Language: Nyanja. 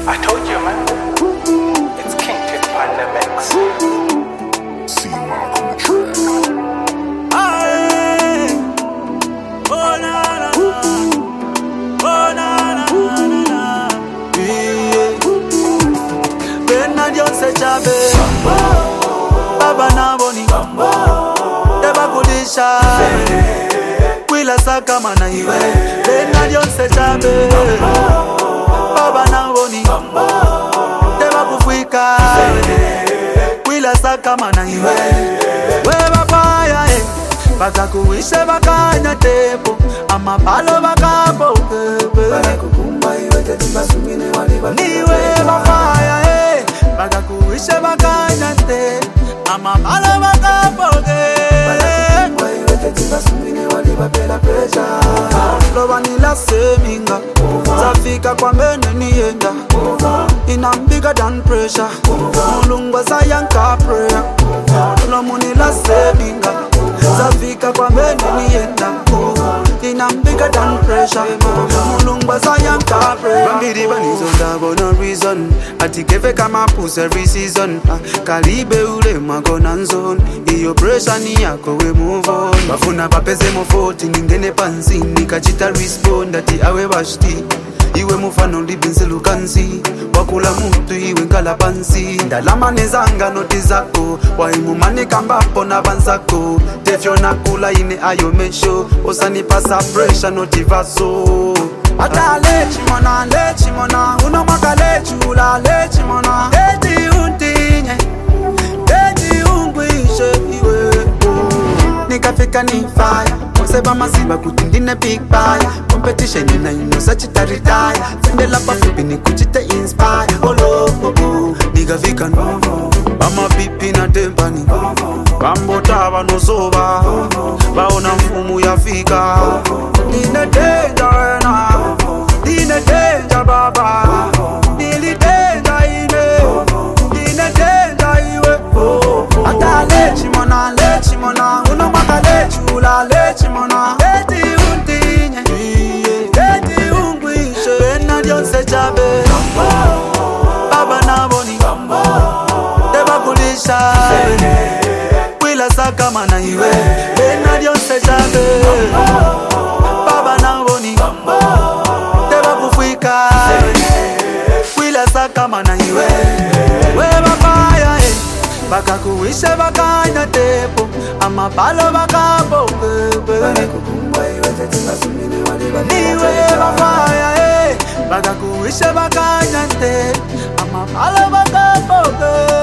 I told you, man. It's King Tip on the mix. See Mark on the track. Aye. Oh na na na. Oh na na na. Yeah. Bena Jose Chabe. Baba na boni. Deba kudisha. Wila saka mana iwe. Bena Jose Chabe. Baba na boni. Deba kufika. Wila saka mana iwe. Weba fire baka kuishe bakanya tepo amabalo bakapo barakukumba iwe tetima sumine waliba niwe bafaya baka kuishe bakanya te amabalo bakapo barakukumba iwe tetima sumine waliba pela pressure loba nila seminga zafika kwa mene nienda inambigger than pressure mulungwa sayanka prayer lomu nila seminga zafika kwa mene nienda inambigger than pressure mulungwa sayanka prayer bambiri banizonda bono reason atikefe kama puss every season kalibe ule magona nzone iyo pressure ni yako we move on bafuna bapeze mo 40 ningene pansi nikachita respond ati awe bashti iwe mufano libinzelu kansi wakula mutu iwe nkala pansi ndalama nezanga noti zako waimumane kambapo na banzako tefyo nakula ine ayo mesho osanipasa pressure noti vaso ata lechi mona unomaka lechula lechi mona eti untinye eti ungwishe iwe nikafika ni fire seba masiba kutindine big fire competition ina inosa chitaritaya fendela pafupi ni kuchite inspire olo niga vika novo bama pipi na tempani bambota banosoba baona mfumu yafika nine danger na nine danger baba nili danger ine nine danger iwe ata lechi mona unomaka lechula lechi mona eti untinye eti ungwishe bena Jose Chabe baba na boni deba kulisha wila saka mana iwe bena Jose Chabe baba na boni deba kufika wila saka mana iwe weba fire baka kuishe bakanya tepo amabalo bakapo barakukumba iwe tetima sumine waliba niwe bafaya baka kuishe bakanya te amabalo bakapo